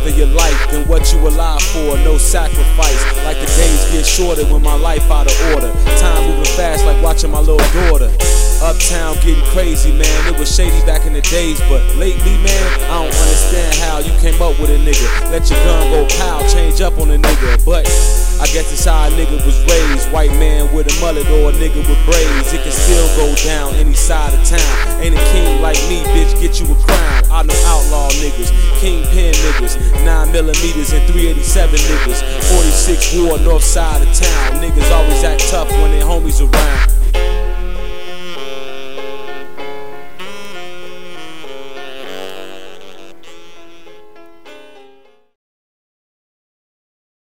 of your life than what you alive for. No sacrifice, like the days get shorter when my life out of order. Time moving fast like watching my little daughter. Uptown getting crazy, man. It was shady back in the days, but lately, man, I don't understand how you came up with a nigga. Let your gun go pow, change up on a nigga. But I guess it's how a nigga was raised. White man with a mullet or a nigga with braids. It can still go down any side of town. Ain't a king like me, bitch, get you a crown. I know outlaw niggas, kingpin niggas, 9mm and 387 niggas, 46 war north side of town. Niggas always act tough when their homies around.